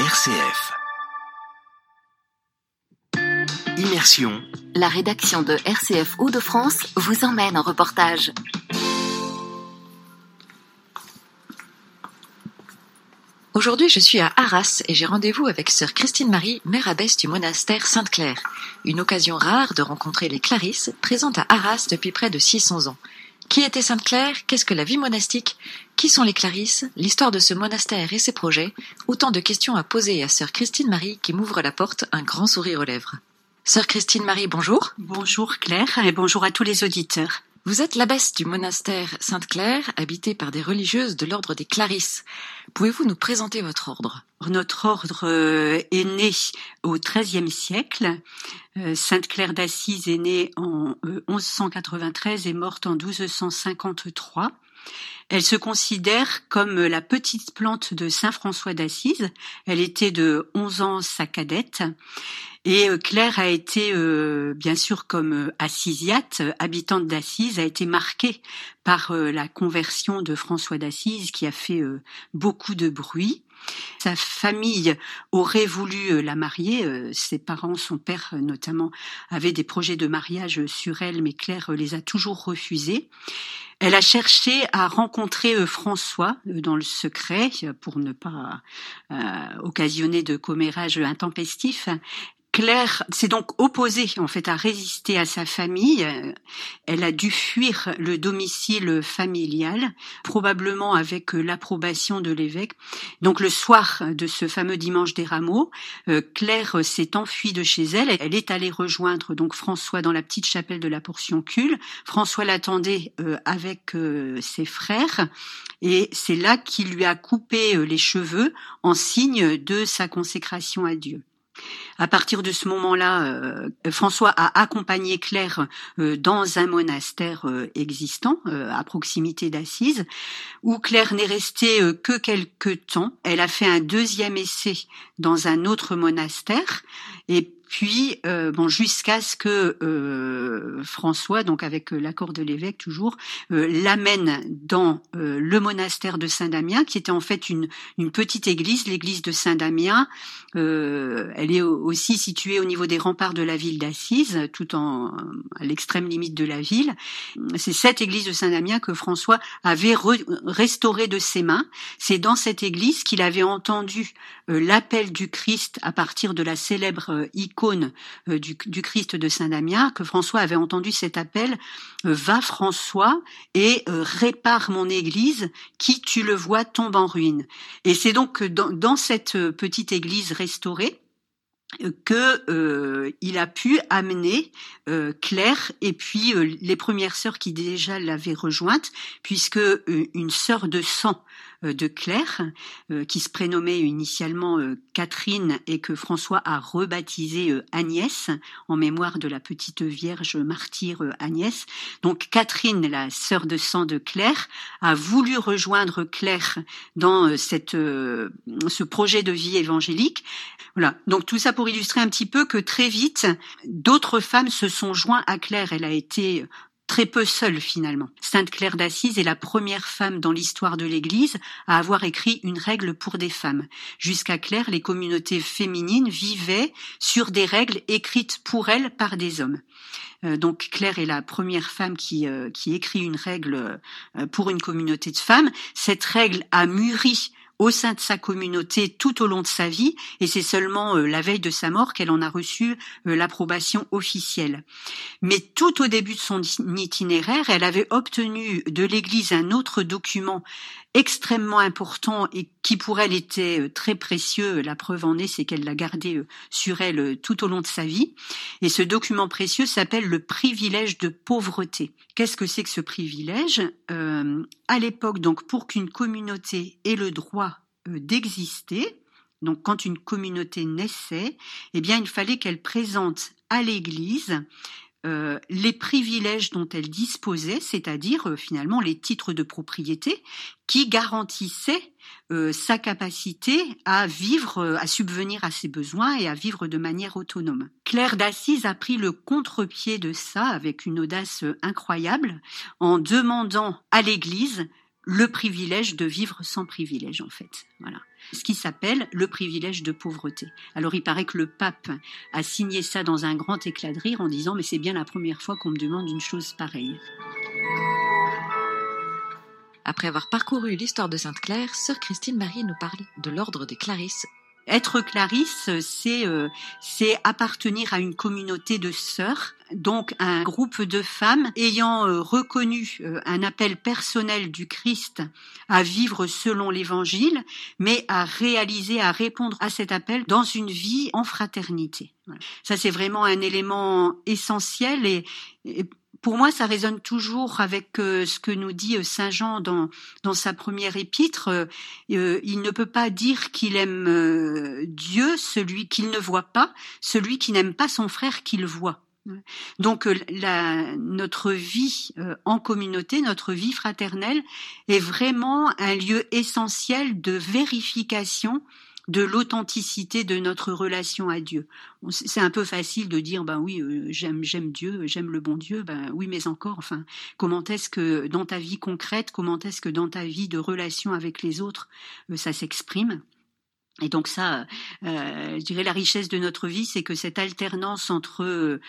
RCF. Immersion. La rédaction de RCF Hauts-de-France vous emmène en reportage. Aujourd'hui, je suis à Arras et j'ai rendez-vous avec sœur Christine-Marie, mère abbesse du monastère Sainte-Claire. Une occasion rare de rencontrer les Clarisses, présentes à Arras depuis près de 600 ans. Qui était Sainte-Claire? Qu'est-ce que la vie monastique? Qui sont les Clarisses? L'histoire de ce monastère et ses projets? Autant de questions à poser à sœur Christine-Marie qui m'ouvre la porte, un grand sourire aux lèvres. Sœur Christine-Marie, bonjour. Bonjour Claire et bonjour à tous les auditeurs. Vous êtes l'abbesse du monastère Sainte-Claire, habité par des religieuses de l'ordre des Clarisses. Pouvez-vous nous présenter votre ordre? Notre ordre est né au XIIIe siècle. Sainte-Claire d'Assise est née en 1193 et morte en 1253. Elle se considère comme la petite plante de Saint François d'Assise. Elle était de 11 ans sa cadette. Et Claire a été, bien sûr, comme assisiate, habitante d'Assise, a été marquée par la conversion de François d'Assise qui a fait beaucoup de bruit. Sa famille aurait voulu la marier, ses parents, son père notamment, avaient des projets de mariage sur elle, mais Claire les a toujours refusés. Elle a cherché à rencontrer François dans le secret pour ne pas occasionner de commérage intempestif. Claire s'est donc opposée en fait à résister à sa famille. Elle a dû fuir le domicile familial, probablement avec l'approbation de l'évêque. Donc le soir de ce fameux dimanche des Rameaux, Claire s'est enfuie de chez elle. Elle est allée rejoindre donc François dans la petite chapelle de la Portioncule. François l'attendait avec ses frères et c'est là qu'il lui a coupé les cheveux en signe de sa consécration à Dieu. À partir de ce moment-là, François a accompagné Claire dans un monastère existant à proximité d'Assise, où Claire n'est restée que quelque temps. Elle a fait un deuxième essai dans un autre monastère et puis, jusqu'à ce que François, donc avec l'accord de l'évêque toujours, l'amène dans le monastère de Saint-Damien, qui était en fait une petite église, l'église de Saint-Damien. Elle est aussi située au niveau des remparts de la ville d'Assise, tout à l'extrême limite de la ville. C'est cette église de Saint-Damien que François avait restaurée de ses mains. C'est dans cette église qu'il avait entendu l'appel du Christ à partir de la célèbre icône du Christ de Saint-Damien, que François avait entendu cet appel « Va François et répare mon église qui, tu le vois, tombe en ruine ». Et c'est donc dans cette petite église restaurée que il a pu amener Claire et puis les premières sœurs qui déjà l'avaient rejointe, puisque une sœur de sang de Claire, qui se prénommait initialement Catherine et que François a rebaptisée Agnès, en mémoire de la petite Vierge martyre Agnès. Donc Catherine, la sœur de sang de Claire, a voulu rejoindre Claire dans ce projet de vie évangélique. Voilà. Donc tout ça pour illustrer un petit peu que très vite, d'autres femmes se sont joints à Claire. Elle a été très peu seule finalement. Sainte Claire d'Assise est la première femme dans l'histoire de l'Église à avoir écrit une règle pour des femmes. Jusqu'à Claire, les communautés féminines vivaient sur des règles écrites pour elles par des hommes. Donc Claire est la première femme qui écrit une règle pour une communauté de femmes. Cette règle a mûri au sein de sa communauté tout au long de sa vie, et c'est seulement la veille de sa mort qu'elle en a reçu l'approbation officielle. Mais tout au début de son itinéraire, elle avait obtenu de l'Église un autre document extrêmement important et qui pour elle était très précieux. La preuve en est, c'est qu'elle l'a gardé sur elle tout au long de sa vie. Et ce document précieux s'appelle le privilège de pauvreté. Qu'est-ce que c'est que ce privilège ? À l'époque, donc, pour qu'une communauté ait le droit d'exister, donc quand une communauté naissait, eh bien, il fallait qu'elle présente à l'Église les privilèges dont elle disposait, c'est-à-dire finalement les titres de propriété qui garantissaient sa capacité à vivre, à subvenir à ses besoins et à vivre de manière autonome. Claire d'Assise a pris le contre-pied de ça avec une audace incroyable en demandant à l'Église le privilège de vivre sans privilège, en fait. Voilà. Ce qui s'appelle le privilège de pauvreté. Alors, il paraît que le pape a signé ça dans un grand éclat de rire en disant « Mais c'est bien la première fois qu'on me demande une chose pareille ». Après avoir parcouru l'histoire de Sainte-Claire, sœur Christine Marie nous parle de l'ordre des Clarisses. Être clarisse, c'est appartenir à une communauté de sœurs, donc un groupe de femmes ayant reconnu un appel personnel du Christ à vivre selon l'Évangile, mais à réaliser, à répondre à cet appel dans une vie en fraternité. Ça, c'est vraiment un élément essentiel et pour moi, ça résonne toujours avec ce que nous dit Saint Jean dans sa première épître. Il ne peut pas dire qu'il aime Dieu, celui qu'il ne voit pas, celui qui n'aime pas son frère qu'il voit. Donc notre vie en communauté, notre vie fraternelle est vraiment un lieu essentiel de vérification de l'authenticité de notre relation à Dieu. C'est un peu facile de dire oui, j'aime Dieu, j'aime le bon Dieu, oui, mais encore, enfin, comment est-ce que dans ta vie concrète, comment est-ce que dans ta vie de relation avec les autres, ça s'exprime? Et donc ça, je dirais la richesse de notre vie, c'est que cette alternance entre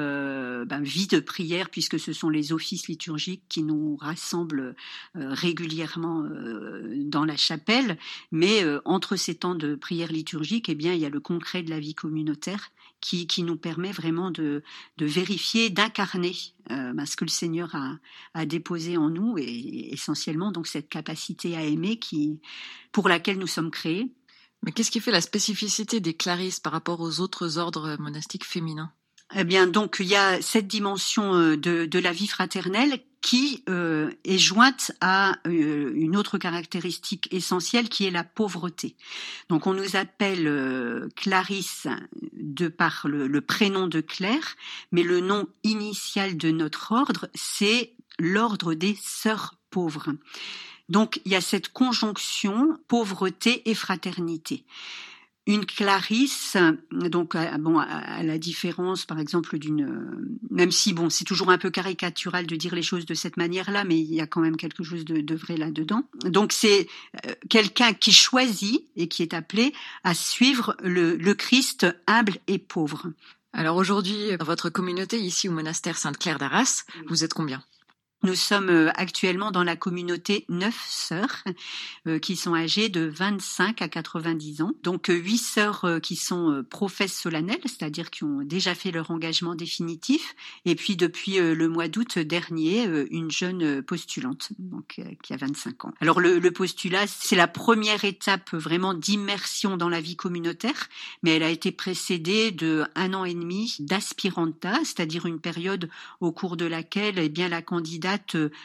vie de prière, puisque ce sont les offices liturgiques qui nous rassemblent régulièrement dans la chapelle, mais entre ces temps de prière liturgique, eh bien, il y a le concret de la vie communautaire qui nous permet vraiment de vérifier, d'incarner ce que le Seigneur a déposé en nous, et essentiellement donc cette capacité à aimer pour laquelle nous sommes créés. Mais qu'est-ce qui fait la spécificité des Clarisses par rapport aux autres ordres monastiques féminins? Eh bien, donc, il y a cette dimension de la vie fraternelle qui est jointe à une autre caractéristique essentielle qui est la pauvreté. Donc, on nous appelle Clarisse de par le prénom de Claire, mais le nom initial de notre ordre, c'est l'ordre des sœurs pauvres. Donc, il y a cette conjonction pauvreté et fraternité. Une Clarisse, donc, à la différence, par exemple, même si, c'est toujours un peu caricatural de dire les choses de cette manière-là, mais il y a quand même quelque chose de vrai là-dedans. Donc, c'est quelqu'un qui choisit et qui est appelé à suivre le Christ humble et pauvre. Alors aujourd'hui, dans votre communauté, ici au monastère Sainte-Claire d'Arras, vous êtes combien ? Nous sommes actuellement dans la communauté 9 sœurs qui sont âgées de 25 à 90 ans. Donc 8 sœurs qui sont professes solennelles, c'est-à-dire qui ont déjà fait leur engagement définitif. Et puis depuis le mois d'août dernier, une jeune postulante donc, qui a 25 ans. Alors le postulat, c'est la première étape vraiment d'immersion dans la vie communautaire, mais elle a été précédée de 1 an et demi d'aspiranta, c'est-à-dire une période au cours de laquelle la candidate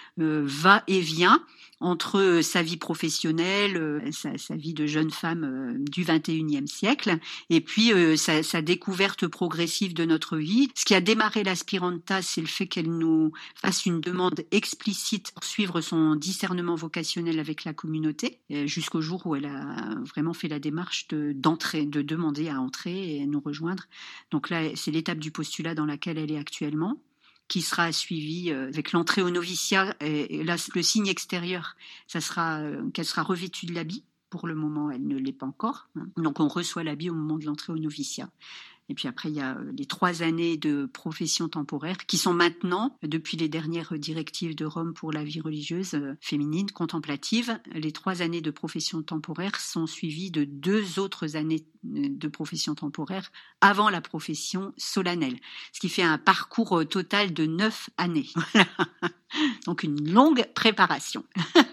va et vient entre sa vie professionnelle, sa vie de jeune femme du XXIe siècle, et puis sa découverte progressive de notre vie. Ce qui a démarré l'aspiranta, c'est le fait qu'elle nous fasse une demande explicite pour suivre son discernement vocationnel avec la communauté, jusqu'au jour où elle a vraiment fait la démarche de demander à entrer et à nous rejoindre. Donc là, c'est l'étape du postulat dans laquelle elle est actuellement, qui sera suivie avec l'entrée au noviciat. Et là, le signe extérieur, ça sera qu'elle sera revêtue de l'habit. Pour le moment, elle ne l'est pas encore. Donc, on reçoit l'habit au moment de l'entrée au noviciat. Et puis après, il y a les 3 années de profession temporaire qui sont maintenant, depuis les dernières directives de Rome pour la vie religieuse féminine contemplative, les 3 années de profession temporaire sont suivies de 2 autres années de profession temporaire avant la profession solennelle. Ce qui fait un parcours total de 9 années. Donc une longue préparation.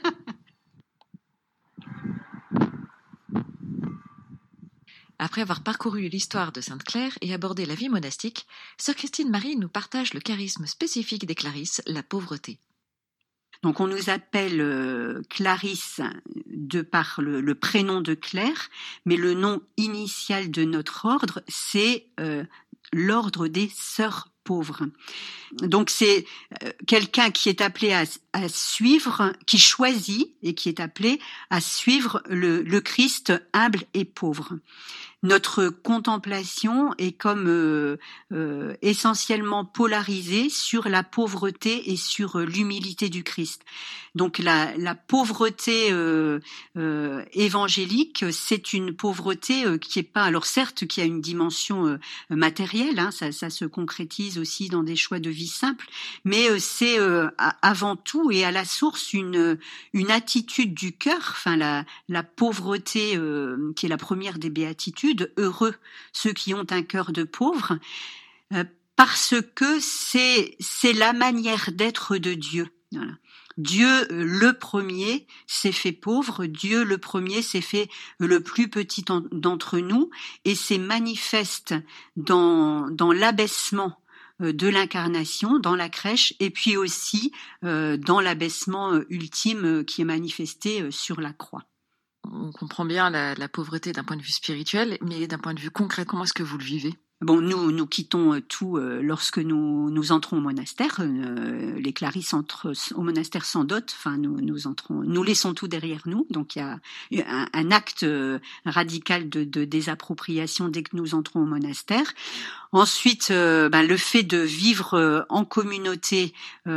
Après avoir parcouru l'histoire de Sainte-Claire et abordé la vie monastique, sœur Christine Marie nous partage le charisme spécifique des Clarisses, la pauvreté. Donc on nous appelle Clarisse de par le prénom de Claire, mais le nom initial de notre ordre, c'est l'ordre des sœurs pauvres. Donc c'est quelqu'un qui est appelé à suivre, qui choisit et qui est appelé à suivre le Christ humble et pauvre. notre contemplation est comme essentiellement polarisée sur la pauvreté et sur l'humilité du Christ. Donc la pauvreté évangélique, c'est une pauvreté qui est pas, alors certes, qui a une dimension matérielle, hein, ça se concrétise aussi dans des choix de vie simples, mais c'est avant tout et à la source une attitude du cœur, enfin la pauvreté qui est la première des béatitudes, heureux ceux qui ont un cœur de pauvre, parce que c'est la manière d'être de Dieu. Voilà. Dieu le premier s'est fait pauvre, Dieu le premier s'est fait le plus petit d'entre nous, et c'est manifeste dans l'abaissement de l'incarnation, dans la crèche, et puis aussi dans l'abaissement ultime qui est manifesté sur la croix. On comprend bien la pauvreté d'un point de vue spirituel, mais d'un point de vue concret, comment est-ce que vous le vivez ? Bon, nous quittons tout lorsque nous entrons au monastère. Les clarisses entrent au monastère sans dot. Enfin, nous laissons tout derrière nous. Donc, il y a un acte radical de désappropriation dès que nous entrons au monastère. Ensuite, le fait de vivre en communauté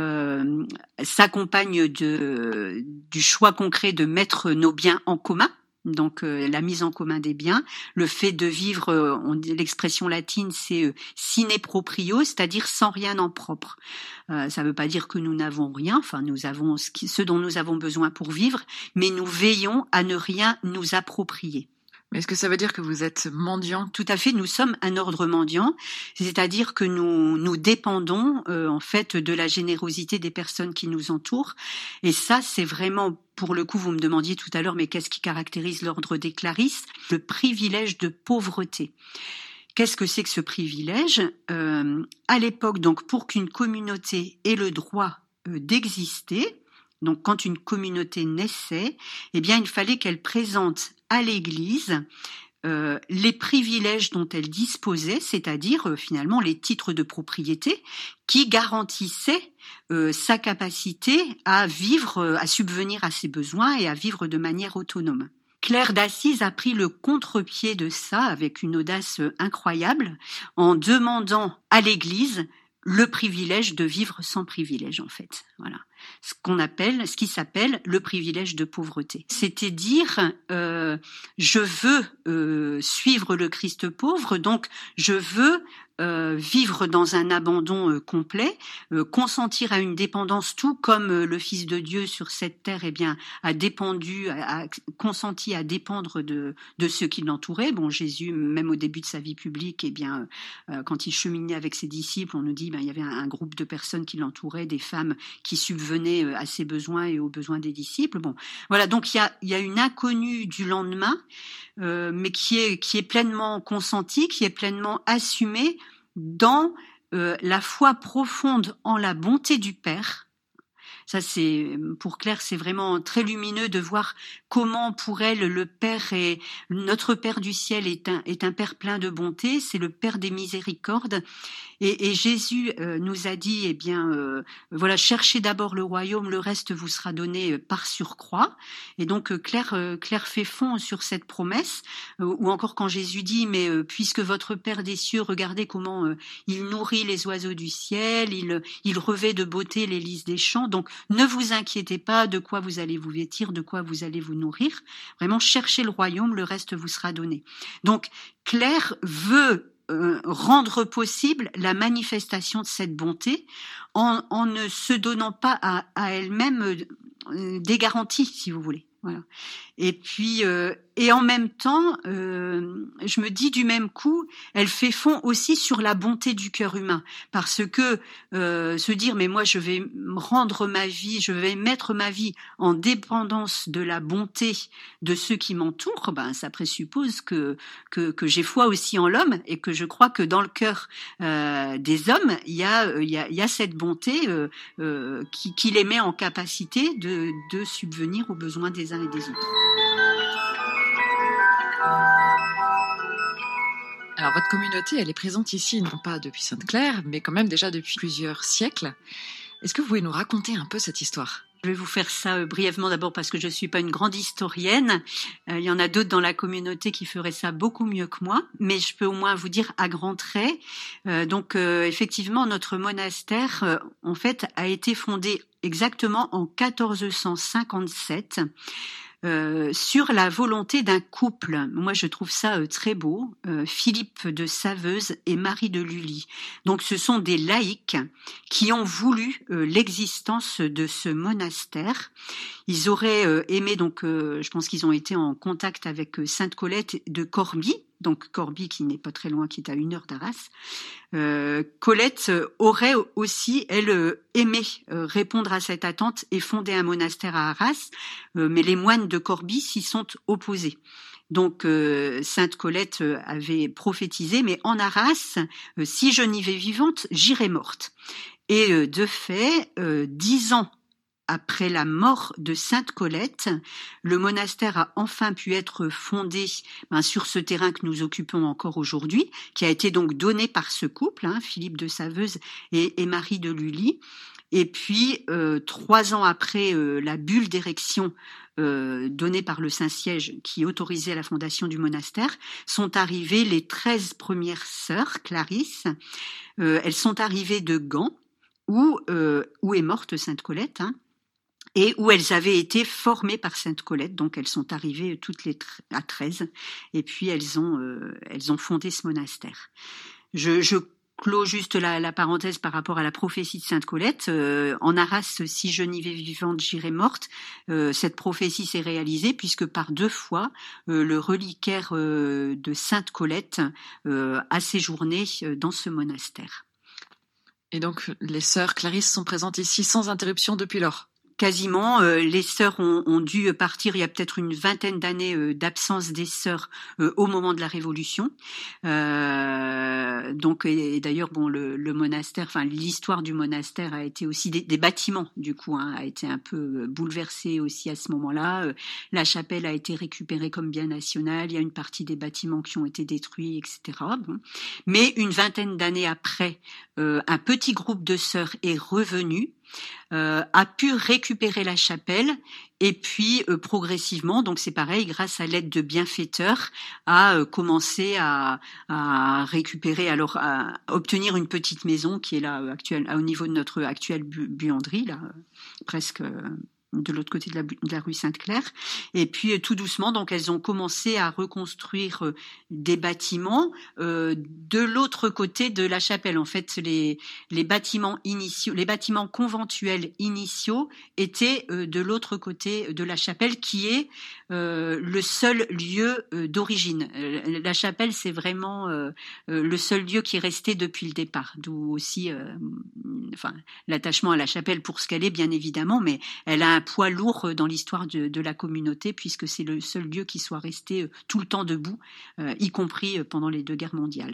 s'accompagne du choix concret de mettre nos biens en commun. Donc la mise en commun des biens, le fait de vivre, l'expression latine c'est sine proprio, c'est-à-dire sans rien en propre. Ça ne veut pas dire que nous n'avons rien, enfin nous avons ce dont nous avons besoin pour vivre, mais nous veillons à ne rien nous approprier. Mais est-ce que ça veut dire que vous êtes mendiant ? Tout à fait, nous sommes un ordre mendiant, c'est-à-dire que nous dépendons en fait de la générosité des personnes qui nous entourent, et ça c'est vraiment, pour le coup, vous me demandiez tout à l'heure, mais qu'est-ce qui caractérise l'ordre des clarisses ? Le privilège de pauvreté. Qu'est-ce que c'est que ce privilège ? À l'époque, donc, pour qu'une communauté ait le droit d'exister, donc quand une communauté naissait, eh bien il fallait qu'elle présente à l'Église les privilèges dont elle disposait, c'est-à-dire finalement les titres de propriété qui garantissaient sa capacité à vivre, à subvenir à ses besoins et à vivre de manière autonome. Claire d'Assise a pris le contre-pied de ça avec une audace incroyable en demandant à l'Église le privilège de vivre sans privilège, en fait. Voilà. Ce qui s'appelle le privilège de pauvreté. C'était dire, je veux suivre le Christ pauvre, donc je veux vivre dans un abandon complet, consentir à une dépendance, tout comme le Fils de Dieu sur cette terre, eh bien, a consenti à dépendre de ceux qui l'entouraient. Bon, Jésus, même au début de sa vie publique, eh bien, quand il cheminait avec ses disciples, on nous dit, il y avait un groupe de personnes qui l'entouraient, des femmes qui subvenaient à ses besoins et aux besoins des disciples. Bon, voilà. Donc il y a une inconnue du lendemain, mais qui est pleinement consentie, qui est pleinement assumée dans la foi profonde en la bonté du Père. Ça, c'est, pour Claire, c'est vraiment très lumineux de voir comment, pour elle, le Père notre Père du ciel est un Père plein de bonté, c'est le Père des miséricordes. Et Jésus nous a dit, eh bien, voilà, cherchez d'abord le royaume, le reste vous sera donné par surcroît. Et donc Claire fait fond sur cette promesse. Ou encore quand Jésus dit, mais puisque votre Père des cieux, regardez comment il nourrit les oiseaux du ciel, il revêt de beauté les lys des champs. Donc ne vous inquiétez pas de quoi vous allez vous vêtir, de quoi vous allez vous nourrir. Vraiment, cherchez le royaume, le reste vous sera donné. Donc Claire veut rendre possible la manifestation de cette bonté en ne se donnant pas à elle-même des garanties, si vous voulez. Voilà. Et puis, et en même temps, je me dis du même coup, elle fait fond aussi sur la bonté du cœur humain, parce que se dire, mais moi je vais rendre ma vie, je vais mettre ma vie en dépendance de la bonté de ceux qui m'entourent, ça présuppose que j'ai foi aussi en l'homme, et que je crois que dans le cœur des hommes, il y a cette bonté qui les met en capacité de subvenir aux besoins des uns et des autres. Alors votre communauté, elle est présente ici, non pas depuis Sainte-Claire, mais quand même déjà depuis plusieurs siècles. Est-ce que vous pouvez nous raconter un peu cette histoire ? Je vais vous faire ça brièvement, d'abord parce que je ne suis pas une grande historienne. Il y en a d'autres dans la communauté qui feraient ça beaucoup mieux que moi, mais je peux au moins vous dire à grands traits. Effectivement, notre monastère, en fait, a été fondé exactement en 1457. Sur la volonté d'un couple. Moi, je trouve ça très beau. Philippe de Saveuse et Marie de Lully. Donc, ce sont des laïcs qui ont voulu l'existence de ce monastère. Ils auraient aimé, je pense qu'ils ont été en contact avec Sainte Colette de Corbie. Donc Corbie qui n'est pas très loin, qui est à 1 heure d'Arras. Colette aurait aussi, elle, aimé répondre à cette attente et fonder un monastère à Arras, mais les moines de Corbie s'y sont opposés. Donc Sainte Colette avait prophétisé, mais en Arras, si je n'y vais vivante, j'irai morte. Et de fait, 10 ans après la mort de Sainte Colette, le monastère a enfin pu être fondé sur ce terrain que nous occupons encore aujourd'hui, qui a été donc donné par ce couple, Philippe de Saveuse et Marie de Lully. Et puis, 3 ans après la bulle d'érection donnée par le Saint-Siège qui autorisait la fondation du monastère, sont arrivées les 13 premières sœurs, Clarisse. Elles sont arrivées de Gand, où est morte Sainte Colette, et où elles avaient été formées par Sainte Colette, donc elles sont arrivées toutes à 13, et puis elles ont fondé ce monastère. Je clôt juste la parenthèse par rapport à la prophétie de Sainte Colette. En Arras, si je n'y vais vivante, j'irai morte. Cette prophétie s'est réalisée puisque par 2 fois, le reliquaire de Sainte Colette a séjourné dans ce monastère. Et donc, les sœurs Clarisse sont présentes ici sans interruption depuis lors? Quasiment, les sœurs ont dû partir. Il y a peut-être une 20aine d'années d'absence des sœurs au moment de la Révolution. Donc, et d'ailleurs, le monastère, enfin l'histoire du monastère a été aussi des bâtiments du coup, a été un peu bouleversée aussi à ce moment-là. La chapelle a été récupérée comme bien national. Il y a une partie des bâtiments qui ont été détruits, etc. Mais une 20aine d'années après, un petit groupe de sœurs est revenu. A pu récupérer la chapelle et puis progressivement, donc c'est pareil, grâce à l'aide de bienfaiteurs, a commencé à récupérer, alors à obtenir une petite maison qui est là au niveau de notre actuelle buanderie, là presque de l'autre côté de la rue Sainte-Claire. Et puis tout doucement, donc elles ont commencé à reconstruire des bâtiments de l'autre côté de la chapelle. En fait, les bâtiments initiaux, les bâtiments conventuels initiaux étaient de l'autre côté de la chapelle, qui est le seul lieu d'origine. La chapelle, c'est vraiment le seul lieu qui est resté depuis le départ. D'où aussi, l'attachement à la chapelle pour ce qu'elle est, bien évidemment, mais elle a un poids lourd dans l'histoire de la communauté, puisque c'est le seul lieu qui soit resté tout le temps debout, y compris pendant les 2 guerres mondiales.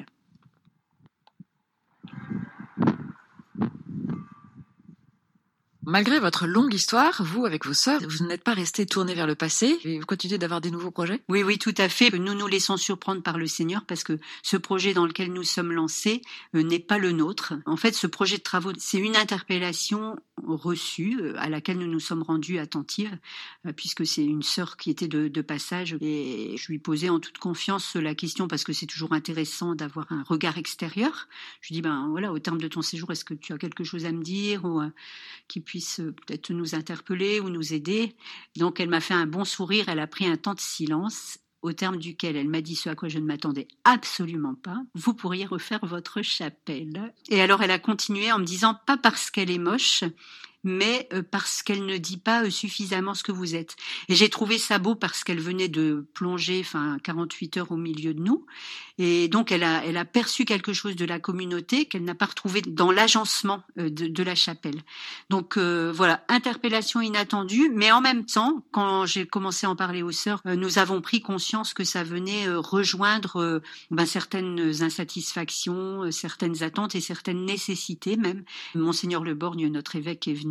Malgré votre longue histoire, vous, avec vos sœurs, vous n'êtes pas restés tournés vers le passé et vous continuez d'avoir des nouveaux projets? Oui, tout à fait. Nous nous laissons surprendre par le Seigneur parce que ce projet dans lequel nous sommes lancés n'est pas le nôtre. En fait, ce projet de travaux, c'est une interpellation reçue à laquelle nous nous sommes rendus attentives puisque c'est une sœur qui était de passage et je lui posais en toute confiance la question parce que c'est toujours intéressant d'avoir un regard extérieur. Je lui dis, au terme de ton séjour, est-ce que tu as quelque chose à me dire ou qui puisse peut-être nous interpeller ou nous aider. Donc elle m'a fait un bon sourire, elle a pris un temps de silence au terme duquel elle m'a dit ce à quoi je ne m'attendais absolument pas: vous pourriez refaire votre chapelle. Et alors elle a continué en me disant, pas parce qu'elle est moche, mais parce qu'elle ne dit pas suffisamment ce que vous êtes. Et j'ai trouvé ça beau parce qu'elle venait de plonger 48 heures au milieu de nous. Et donc, elle a perçu quelque chose de la communauté qu'elle n'a pas retrouvé dans l'agencement de la chapelle. Donc, voilà, interpellation inattendue. Mais en même temps, quand j'ai commencé à en parler aux sœurs, nous avons pris conscience que ça venait rejoindre certaines insatisfactions, certaines attentes et certaines nécessités même. Monseigneur Le Borgne, notre évêque, est venu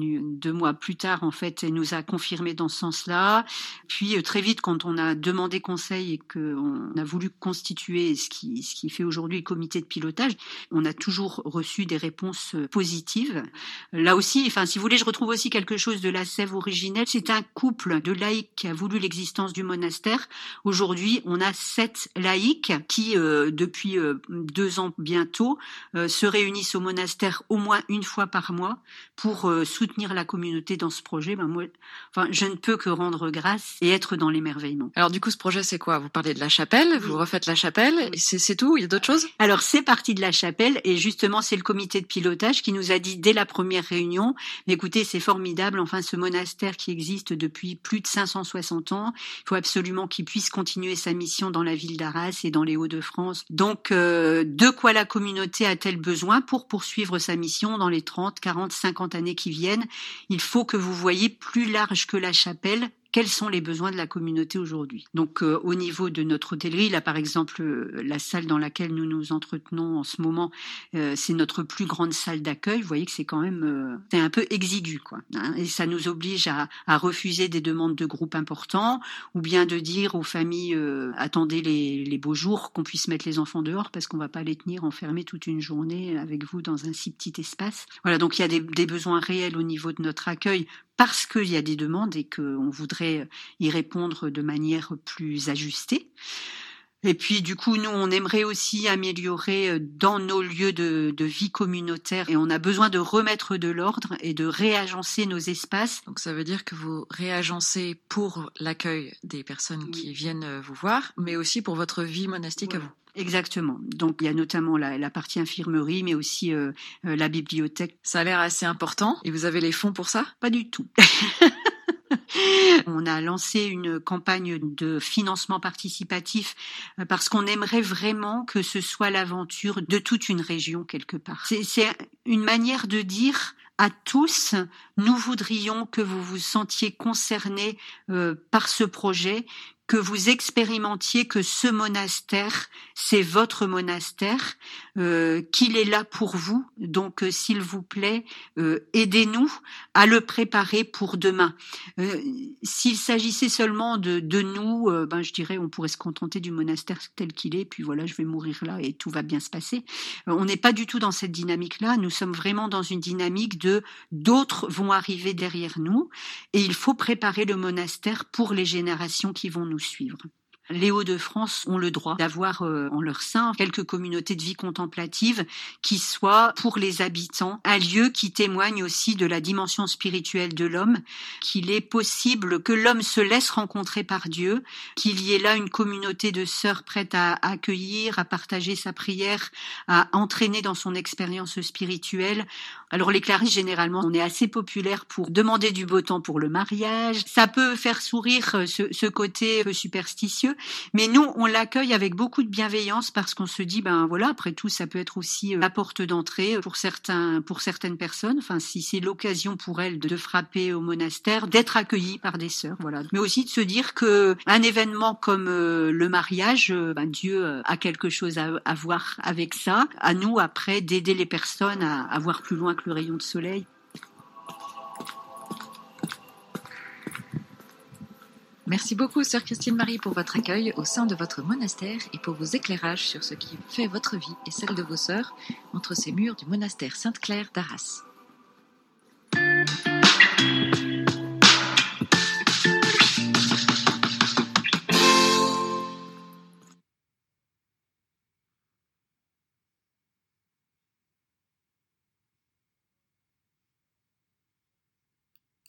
revenue 2 mois plus tard, en fait, elle nous a confirmé dans ce sens-là. Puis très vite, quand on a demandé conseil et qu'on a voulu constituer ce qui fait aujourd'hui le comité de pilotage, on a toujours reçu des réponses positives. Là aussi, enfin, si vous voulez, je retrouve aussi quelque chose de la sève originelle. C'est un couple de laïcs qui a voulu l'existence du monastère. Aujourd'hui, on a 7 laïcs qui, depuis 2 ans bientôt, se réunissent au monastère au moins une fois par mois pour soutenir la communauté dans ce projet. Moi, je ne peux que rendre grâce et être dans l'émerveillement. Alors du coup, ce projet, c'est quoi? Vous parlez de la chapelle, vous refaites la chapelle, c'est tout? Il y a d'autres choses? Alors, c'est parti de la chapelle et justement, c'est le comité de pilotage qui nous a dit dès la première réunion, mais écoutez, c'est formidable, enfin, ce monastère qui existe depuis plus de 560 ans, il faut absolument qu'il puisse continuer sa mission dans la ville d'Arras et dans les Hauts-de-France. Donc, de quoi la communauté a-t-elle besoin pour poursuivre sa mission dans les 30, 40, 50 années qui viennent? Il faut que vous voyez plus large que la chapelle. Quels sont les besoins de la communauté aujourd'hui? Donc, au niveau de notre hôtellerie, là, par exemple, la salle dans laquelle nous nous entretenons en ce moment, c'est notre plus grande salle d'accueil. Vous voyez que c'est quand même, c'est un peu exigu, quoi. Hein, et ça nous oblige à refuser des demandes de groupes importants, ou bien de dire aux familles, attendez les beaux jours, qu'on puisse mettre les enfants dehors, parce qu'on va pas les tenir enfermés toute une journée avec vous dans un si petit espace. Voilà, donc il y a des besoins réels au niveau de notre accueil, parce qu'il y a des demandes et qu'on voudrait y répondre de manière plus ajustée. Et puis, du coup, nous, on aimerait aussi améliorer dans nos lieux de vie communautaire et on a besoin de remettre de l'ordre et de réagencer nos espaces. Donc, ça veut dire que vous réagencez pour l'accueil des personnes qui viennent vous voir, mais aussi pour votre vie monastique à vous. Exactement. Donc, il y a notamment la partie infirmerie, mais aussi la bibliothèque. Ça a l'air assez important. Et vous avez les fonds pour ça? Pas du tout. On a lancé une campagne de financement participatif parce qu'on aimerait vraiment que ce soit l'aventure de toute une région quelque part. C'est une manière de dire à tous, nous voudrions que vous vous sentiez concernés par ce projet, que vous expérimentiez que ce monastère, c'est votre monastère, qu'il est là pour vous. Donc, s'il vous plaît, aidez-nous à le préparer pour demain. S'il s'agissait seulement de nous, je dirais, on pourrait se contenter du monastère tel qu'il est, puis voilà, je vais mourir là et tout va bien se passer. On n'est pas du tout dans cette dynamique-là. Nous sommes vraiment dans une dynamique de d'autres vont arriver derrière nous et il faut préparer le monastère pour les générations qui vont nous suivre. Les Hauts-de-France ont le droit d'avoir en leur sein quelques communautés de vie contemplative qui soient, pour les habitants, un lieu qui témoigne aussi de la dimension spirituelle de l'homme, qu'il est possible que l'homme se laisse rencontrer par Dieu, qu'il y ait là une communauté de sœurs prêtes à accueillir, à partager sa prière, à entraîner dans son expérience spirituelle. Alors les clarisses, généralement, on est assez populaire pour demander du beau temps pour le mariage. Ça peut faire sourire ce côté peu superstitieux, mais nous, on l'accueille avec beaucoup de bienveillance parce qu'on se dit, après tout, ça peut être aussi la porte d'entrée pour certaines personnes. Enfin, si c'est l'occasion pour elles de frapper au monastère, d'être accueillies par des sœurs, voilà. Mais aussi de se dire que un événement comme le mariage, Dieu a quelque chose à voir avec ça. À nous, après, d'aider les personnes à voir plus loin que le rayon de soleil. Merci beaucoup, sœur Christine Marie, pour votre accueil au sein de votre monastère et pour vos éclairages sur ce qui fait votre vie et celle de vos sœurs entre ces murs du monastère Sainte-Claire d'Arras.